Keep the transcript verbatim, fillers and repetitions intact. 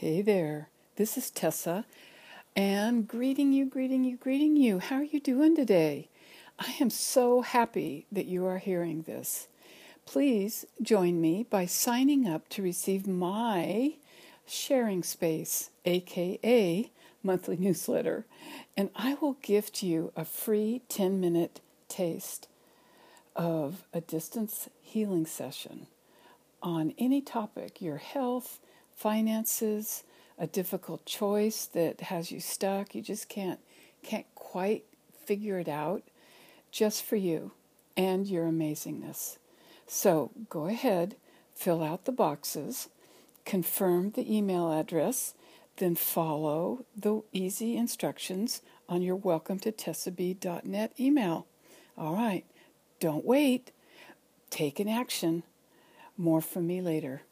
Hey there, this is Tessa, and greeting you, greeting you, greeting you. How are you doing today? I am so happy that you are hearing this. Please join me by signing up to receive my sharing space, aka monthly newsletter, and I will gift you a free ten-minute taste of a distance healing session on any topic, your health, finances, a difficult choice that has you stuck, you just can't can't quite figure it out, just for you and your amazingness. So go ahead, fill out the boxes, confirm the email address, then follow the easy instructions on your welcome to tessa b dot net email. All right, don't wait. Take an action. More from me later.